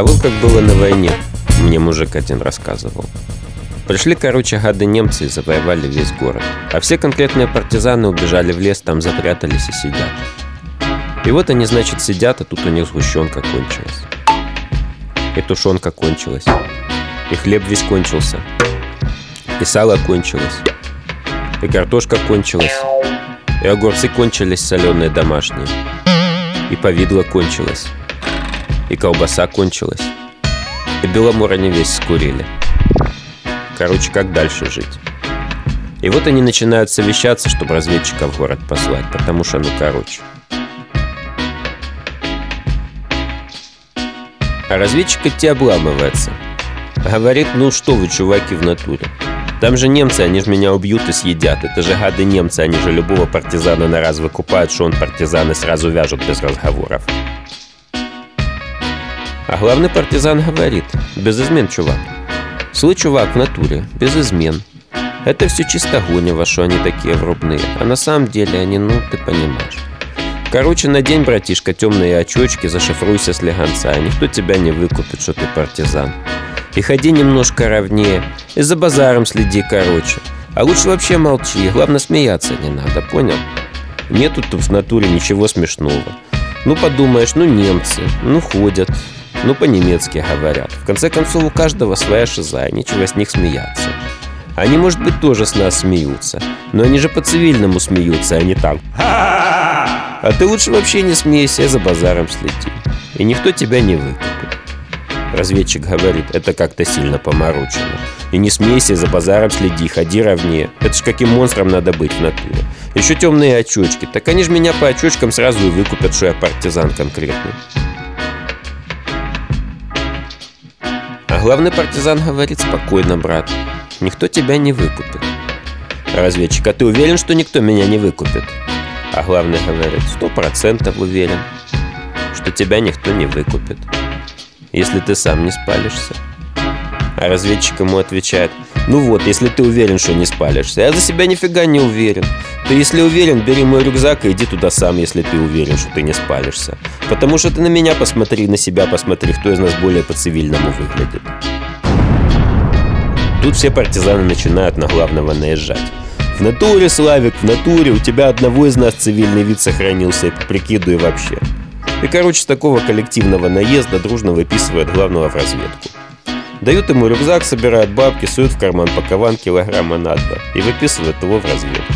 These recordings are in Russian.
А вот как было на войне, мне мужик один рассказывал. Пришли, гады немцы и завоевали весь город. А все конкретные партизаны убежали в лес, там запрятались и сидят. И вот они, значит, сидят, а тут у них сгущенка кончилась. И тушенка кончилась. И хлеб весь кончился. И сало кончилось. И картошка кончилась. И огурцы кончились соленые домашние. И повидло кончилось. И колбаса кончилась. И беломор они весь скурили. Короче, как дальше жить? И вот они начинают совещаться, чтобы разведчиков в город послать. Потому что, А разведчик идти обламывается. Говорит, что вы, чуваки, в натуре? Там же немцы, они же меня убьют и съедят. Это же гады немцы, они же любого партизана на раз выкупают, что он партизан, и сразу вяжут без разговоров. А главный партизан говорит: без измен, чувак. Слышь, чувак, в натуре, без измен. Это все чисто гонево, что они такие врубные. А на самом деле они, ты понимаешь. Короче, надень, братишка, темные очечки, зашифруйся слегонца, и никто тебя не выкупит, что ты партизан. И ходи немножко ровнее, и за базаром следи, короче. А лучше вообще молчи, главное, смеяться не надо, понял? Нету тут в натуре ничего смешного. Подумаешь, немцы, ходят, по-немецки говорят. В конце концов, у каждого своя шиза, и нечего с них смеяться. Они, может быть, тоже с нас смеются, но они же по-цивильному смеются, а не так. А ты лучше вообще не смейся, за базаром следи. И никто тебя не выкупит. Разведчик говорит: это как-то сильно поморочено. И не смейся, за базаром следи, ходи ровнее. Это ж каким монстром надо быть в натуре. Еще темные очечки. Так они же меня по очечкам сразу и выкупят, что я партизан конкретный. А главный партизан говорит: спокойно, брат, никто тебя не выкупит. Разведчик: а ты уверен, что никто меня не выкупит? А главный говорит: 100% уверен, что тебя никто не выкупит, если ты сам не спалишься. А разведчик ему отвечает: если ты уверен, что не спалишься. Я за себя нифига не уверен. Ты, если уверен, бери мой рюкзак и иди туда сам, если ты уверен, что ты не спалишься. Потому что ты на меня посмотри, на себя посмотри, кто из нас более по-цивильному выглядит. Тут все партизаны начинают на главного наезжать. В натуре, Славик, в натуре, у тебя одного из нас цивильный вид сохранился, и по прикиду и вообще. И, с такого коллективного наезда дружно выписывают главного в разведку. Дают ему рюкзак, собирают бабки, суют в карман пакован килограмма на 2 и выписывают его в разведку.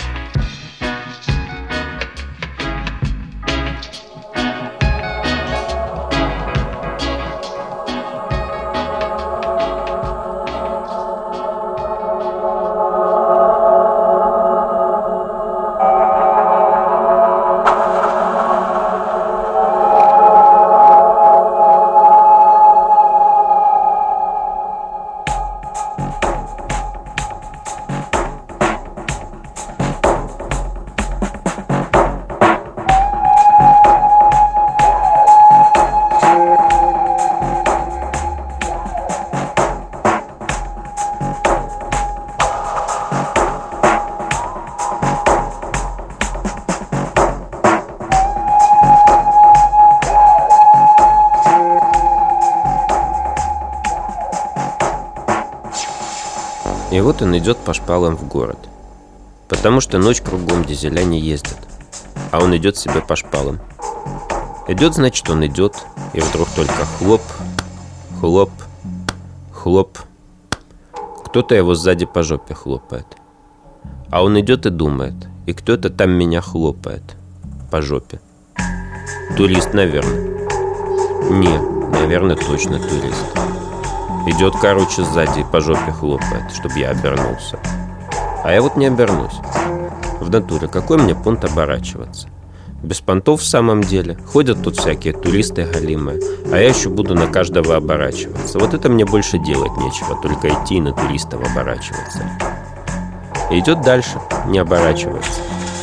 И вот он идет по шпалам в город. Потому что ночь кругом, дизеля не ездят. А он идет себе по шпалам. Идет, значит, он идет. И вдруг только хлоп, хлоп, хлоп. Кто-то его сзади по жопе хлопает. А он идет и думает: и кто-то там меня хлопает по жопе. Турист, наверное. Не, наверное, точно турист. Идет, сзади и по жопе хлопает, чтобы я обернулся. А я вот не обернусь. В натуре, какой мне понт оборачиваться? Без понтов в самом деле. Ходят тут всякие туристы галимые, а я еще буду на каждого оборачиваться. Вот это мне больше делать нечего, только идти и на туристов оборачиваться. И идет дальше, не оборачивается.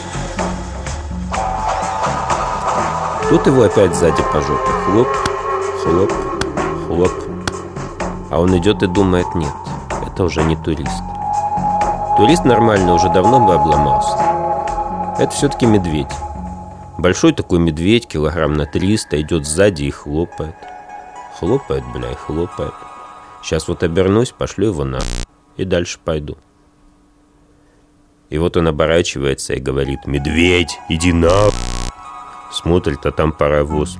Тут его опять сзади по жопе. Хлоп, хлоп, хлоп. А он идет и думает: нет, это уже не турист. Турист нормально уже давно бы обломался. Это все-таки медведь. Большой такой медведь, килограмм на 300, идет сзади и хлопает. Хлопает, бля, и хлопает. Сейчас вот обернусь, пошлю его на... И дальше пойду. И вот он оборачивается и говорит: «Медведь, иди на...» Смотрит, а там паровоз.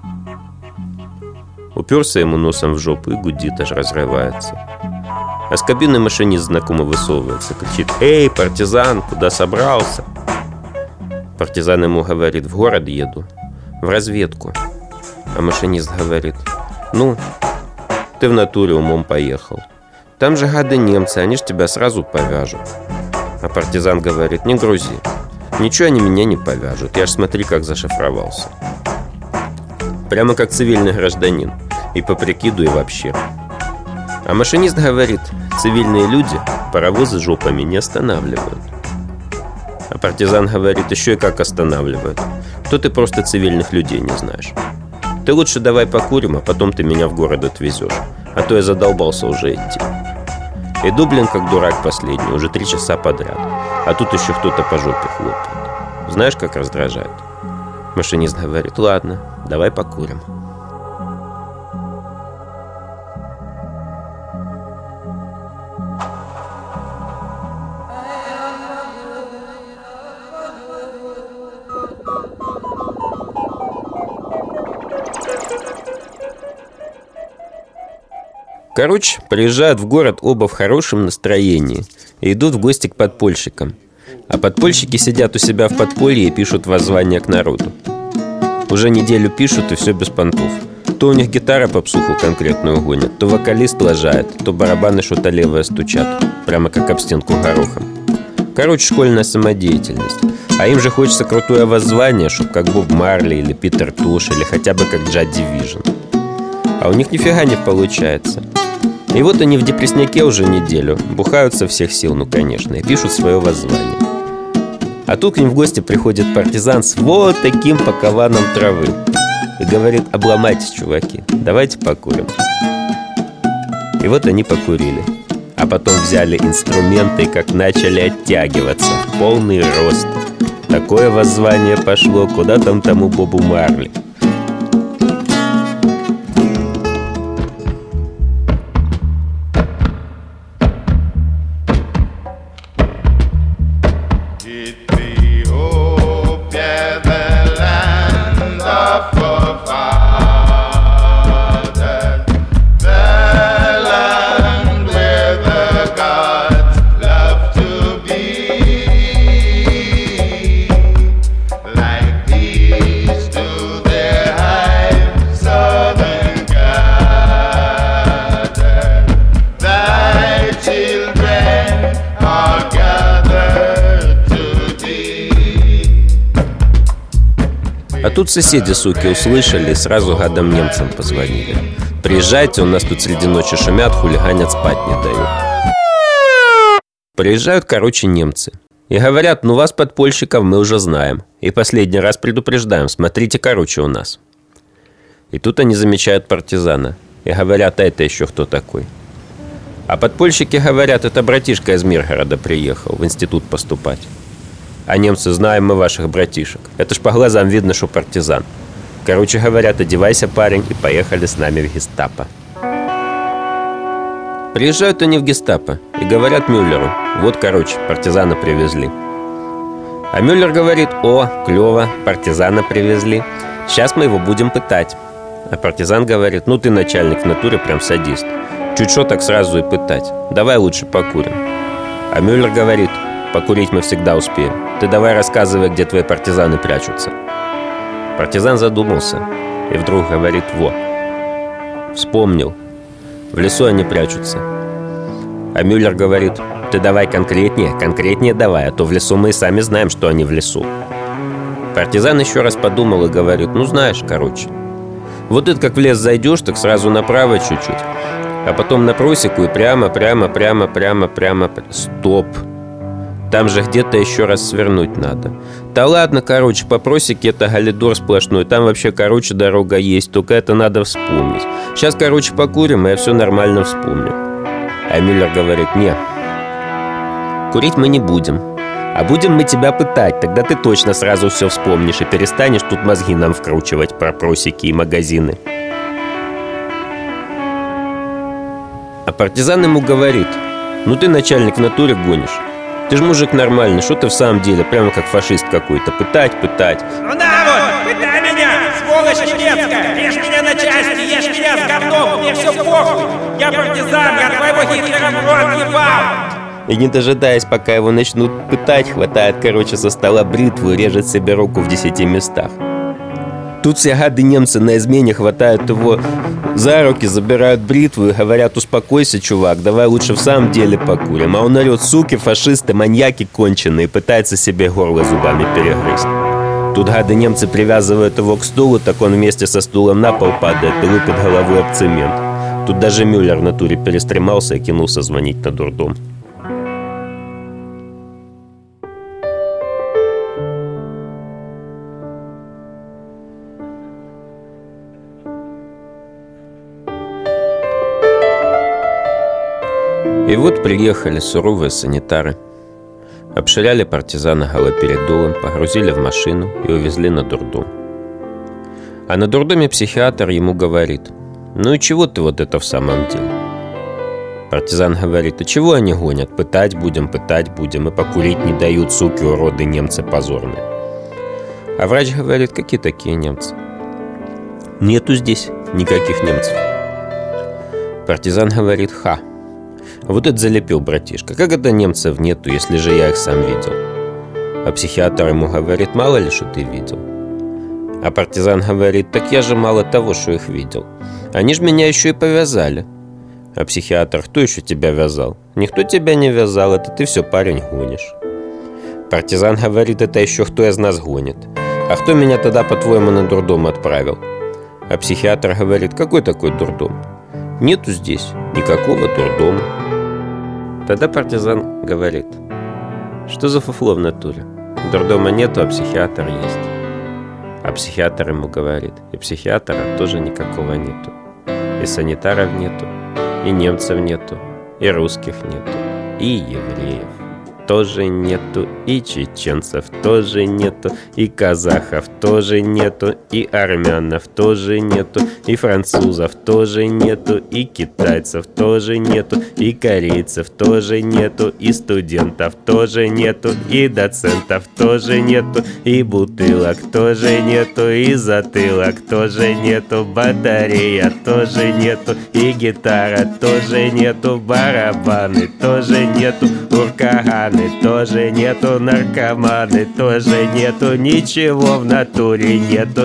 Уперся ему носом в жопу и гудит, аж разрывается. А с кабины машинист знакомо высовывается, кричит: «Эй, партизан, куда собрался?» Партизан ему говорит: «В город еду, в разведку». А машинист говорит: «Ну, ты в натуре умом поехал. Там же гады немцы, они ж тебя сразу повяжут». А партизан говорит: «Не грузи, ничего они меня не повяжут, я ж смотри, как зашифровался. Прямо как цивильный гражданин, и по прикиду, и вообще». А машинист говорит: «Цивильные люди паровозы жопами не останавливают». А партизан говорит: «Еще и как останавливают. То ты просто цивильных людей не знаешь. Ты лучше давай покурим, а потом ты меня в город отвезешь, а то я задолбался уже идти». Иду, блин, как дурак последний, уже 3 часа подряд, а тут еще кто-то по жопе хлопает. Знаешь, как раздражает? Машинист говорит: «Ладно, давай покурим». Короче, приезжают в город оба в хорошем настроении и идут в гости к подпольщикам. А подпольщики сидят у себя в подполье и пишут воззвания к народу. Уже неделю пишут, и все без понтов. То у них гитара попсуху конкретную гонит, то вокалист лажает, то барабаны что-то левое стучат, прямо как об стенку горохом. Короче, школьная самодеятельность. А им же хочется крутое воззвание, чтоб как Боб Марли или Питер Тош, или хотя бы как Joy Division. А у них нифига не получается. И вот они в депрессняке уже неделю, бухают со всех сил, ну конечно, и пишут свое воззвание. А тут к ним в гости приходит партизан с вот таким пакованом травы и говорит: «Обломайтесь, чуваки, давайте покурим». И вот они покурили. А потом взяли инструменты и как начали оттягиваться в полный рост. Такое воззвание пошло, куда там тому Бобу Марли. А тут соседи, суки, услышали и сразу гадам немцам позвонили: «Приезжайте, у нас тут среди ночи шумят, хулиганят, спать не дают». Приезжают, короче, немцы и говорят: «Ну вас, подпольщиков, мы уже знаем. И последний раз предупреждаем, смотрите, короче, у нас». И тут они замечают партизана и говорят: «А это еще кто такой?» А подпольщики говорят: «Это братишка из Миргорода приехал в институт поступать». А немцы: «Знаем мы ваших братишек. Это ж по глазам видно, что партизан». Короче говорят: «Одевайся, парень, и поехали с нами в гестапо». Приезжают они в гестапо и говорят Мюллеру: «Вот, короче, партизана привезли». А Мюллер говорит: «О, клево, партизана привезли. Сейчас мы его будем пытать». А партизан говорит: «Ну ты, начальник, в натуре прям садист. Чуть что так сразу и пытать. Давай лучше покурим». А Мюллер говорит: «Покурить мы всегда успеем. Ты давай рассказывай, где твои партизаны прячутся». Партизан задумался и вдруг говорит: «Во, вспомнил. В лесу они прячутся». А Мюллер говорит: «Ты давай конкретнее давай, а то в лесу мы и сами знаем, что они в лесу». Партизан еще раз подумал и говорит: «Ну знаешь, короче, вот это как в лес зайдешь, так сразу направо чуть-чуть, а потом на просеку и прямо. Стоп! Там же где-то еще раз свернуть надо. Да ладно, короче, по просеке это галидор сплошной. Там вообще, короче, дорога есть. Только это надо вспомнить. Сейчас, короче, покурим, и я все нормально вспомню». А Мюллер говорит: «Не, курить мы не будем. А будем мы тебя пытать. Тогда ты точно сразу все вспомнишь и перестанешь тут мозги нам вкручивать про просеки и магазины». А партизан ему говорит: ну ты, начальник, в натуре гонишь. Ты же мужик нормальный, что ты в самом деле, прямо как фашист какой-то, пытать. Ну да, вот, пытай меня, сволочь немецкая, режь меня на части, ешь меня с говном, мне все похуй. Я партизан, я твоего Гитлера в рот ебал. И не дожидаясь, пока его начнут пытать, хватает, со стола бритву и режет себе руку в 10 местах. Тут все гады немцы на измене хватают его за руки, забирают бритву и говорят: успокойся, чувак, давай лучше в самом деле покурим. А он орет: суки, фашисты, маньяки конченые, и пытается себе горло зубами перегрызть. Тут гады немцы привязывают его к стулу, так он вместе со стулом на пол падает и лупит головой об цемент. Тут даже Мюллер в натуре перестремался и кинулся звонить на дурдом. И вот приехали суровые санитары. Обширяли партизана галоперидолом, погрузили в машину и увезли на дурдом. А на дурдоме психиатр ему говорит: ну и чего ты вот это в самом деле? Партизан говорит: а чего они гонят? Пытать будем, и покурить не дают, суки, уроды, немцы позорные. А врач говорит: какие такие немцы? Нету здесь никаких немцев. Партизан говорит: ха, вот это залепил, братишка. Как это немцев нету, если же я их сам видел? А психиатр ему говорит: мало ли, что ты видел. А партизан говорит: так я же мало того, что их видел. Они же меня еще и повязали. А психиатр: кто еще тебя вязал? Никто тебя не вязал, это ты все, парень, гонишь. Партизан говорит: это еще кто из нас гонит? А кто меня тогда, по-твоему, на дурдом отправил? А психиатр говорит: какой такой дурдом? Нету здесь никакого дурдома. Тогда партизан говорит: что за фуфло в натуре? Дурдома нету, а психиатр есть. А психиатр ему говорит: и психиатра тоже никакого нету. И санитаров нету, и немцев нету, и русских нету, и евреев тоже нету, и чеченцев тоже нету, и казахов тоже нету, и армянов тоже нету, и французов тоже нету, и китайцев тоже нету, и корейцев тоже нету, и студентов тоже нету, и доцентов тоже нету, и бутылок тоже нету, и затылок тоже нету, батарея тоже нету, и гитара тоже нету, барабаны тоже нету, уркаганы тоже нету, наркоманы тоже нету, ничего в натуре нету,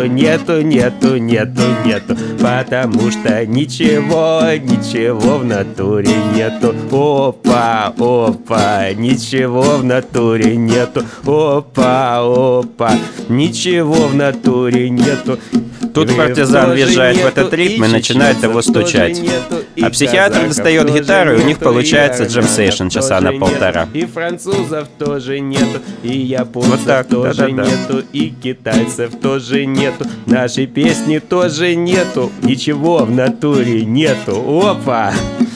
потому что ничего в натуре нету. Опа, ничего в натуре нету. Опа, ничего в натуре нету. Тут партизан въезжает в этот ритм и начинает его стучать. А психиатр достает гитару, и у них получается джем-сейшн часа на полтора. И французов тоже нету, и японцев вот так, тоже нету, и китайцев тоже нету, нашей песни тоже нету, ничего в натуре нету. Опа!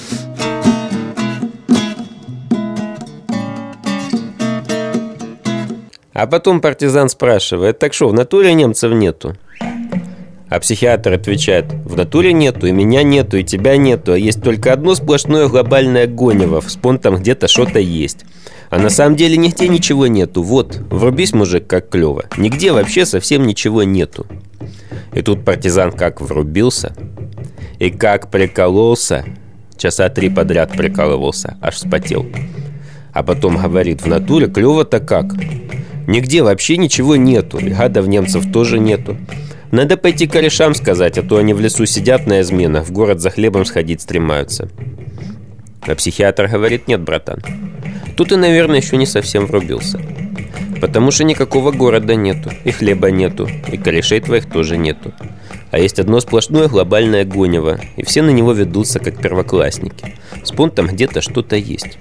А потом партизан спрашивает: так что, в натуре немцев нету? А психиатр отвечает: в натуре нету, и меня нету, и тебя нету, а есть только одно сплошное глобальное гонево, вспон там где-то что-то есть. А на самом деле нигде ничего нету. Вот, врубись, мужик, как клево. Нигде вообще совсем ничего нету. И тут партизан как врубился, и как прикололся. Часа 3 подряд прикалывался, аж вспотел. А потом говорит: в натуре клево-то как? Нигде вообще ничего нету, и гадов немцев тоже нету. Надо пойти корешам сказать, а то они в лесу сидят на изменах, в город за хлебом сходить стремаются. А психиатр говорит: нет, братан, тут ты, наверное, еще не совсем врубился. Потому что никакого города нету, и хлеба нету, и корешей твоих тоже нету. А есть одно сплошное глобальное гонево, и все на него ведутся, как первоклассники. Вспомни, там где-то что-то есть.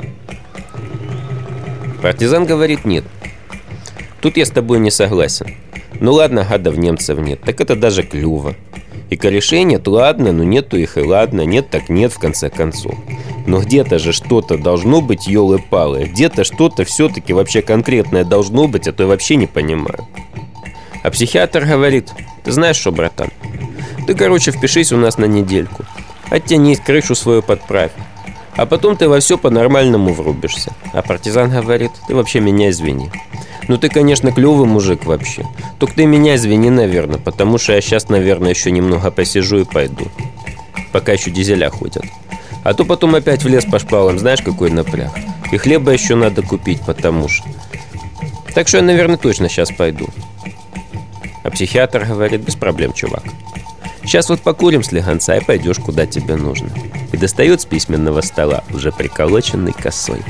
Партизан говорит: нет, тут я с тобой не согласен. Ну ладно, гадов немцев нет, так это даже клево. И корешей нет, ладно, но нету их, и ладно, нет так нет, в конце концов. Но где-то же что-то должно быть, ёлы-палы. Где-то что-то все-таки вообще конкретное должно быть, а то я вообще не понимаю. А психиатр говорит: ты знаешь что, братан, ты, впишись у нас на недельку. Оттянись, крышу свою подправь. А потом ты во все по-нормальному врубишься. А партизан говорит: ты вообще меня извини. Ну ты, конечно, клевый мужик вообще. Только ты меня извини, наверное, потому что я сейчас, наверное, еще немного посижу и пойду. Пока еще дизеля ходят. А то потом опять в лес по шпалам, знаешь, какой напряг. И хлеба еще надо купить, потому что. Так что я, наверное, точно сейчас пойду. А психиатр говорит: без проблем, чувак. Сейчас вот покурим слегонца и пойдешь, куда тебе нужно. И достает с письменного стола уже приколоченный косой.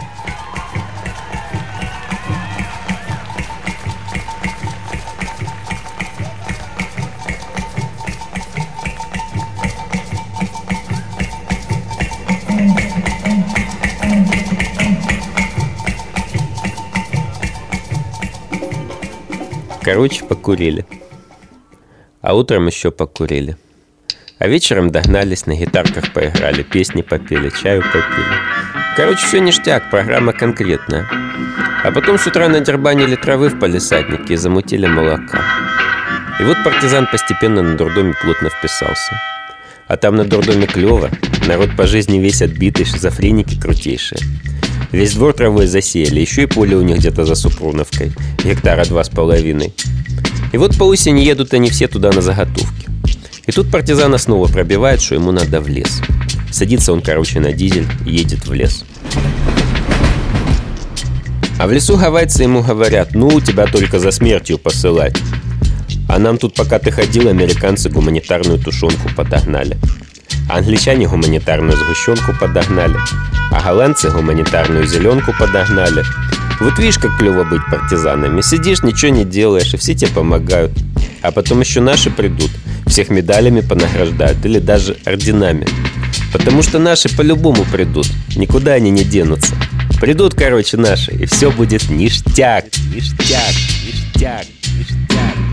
Короче, покурили. А утром еще покурили. А вечером догнались, на гитарках поиграли, песни попели, чаю попили. Короче, все ништяк, программа конкретная. А потом с утра надербанили травы в палисаднике и замутили молока. И вот партизан постепенно на дурдоме плотно вписался. А там на дурдоме клево, народ по жизни весь отбитый, шизофреники крутейшие. Весь двор травой засеяли, еще и поле у них где-то за Супруновкой, 2,5 гектара. И вот по осени едут они все туда на заготовки. И тут партизана снова пробивает, что ему надо в лес. Садится он, короче, на дизель и едет в лес. А в лесу гавайцы ему говорят: ну, тебя только за смертью посылать. А нам тут, пока ты ходил, американцы гуманитарную тушенку подогнали. А англичане гуманитарную сгущенку подогнали. А голландцы гуманитарную зеленку подогнали. Вот видишь, как клево быть партизанами. Сидишь, ничего не делаешь, и все тебе помогают. А потом еще наши придут, всех медалями понаграждают или даже орденами. Потому что наши по-любому придут, никуда они не денутся. Придут, короче, наши, и все будет ништяк, ништяк, ништяк, ништяк.